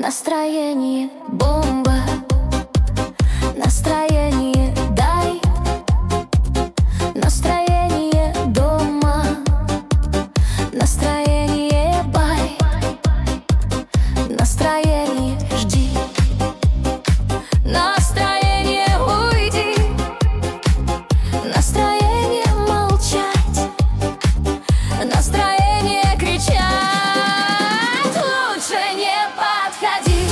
Настроение бомба, настроение дай, настроение дома, настроение бай, настроение жди, настроение уйди, настроение молчать, настроение кричать. Лучше не подходи,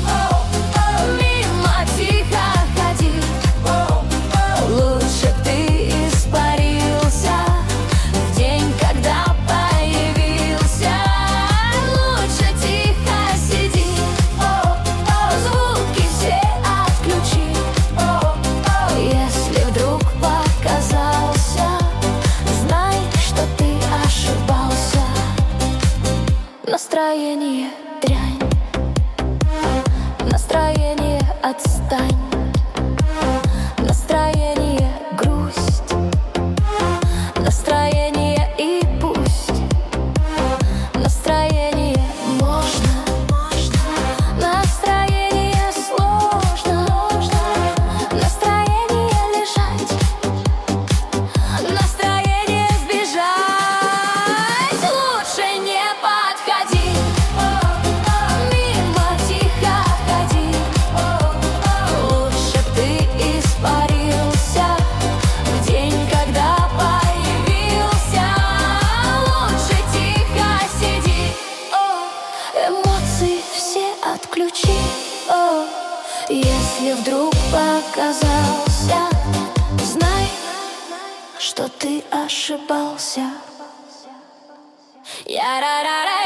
мимо тихо ходи. Лучше б ты испарился в день, когда появился. Лучше тихо сиди, звуки все отключи. Если вдруг показался, знай, что ты ошибался. Настроение дрянь, настроение отстань, настроение грусть, настроение и пусть, настроение можно, настроение сложно, настроение лежать, настроение сбежать. Лучше не подходи, мимо тихо ходи. Лучше б ты испарился в день, когда появился. Лучше тихо сиди, эмоции все отключи. Если вдруг показался, знай, что ты ошибался. Я-ра-ра-ра.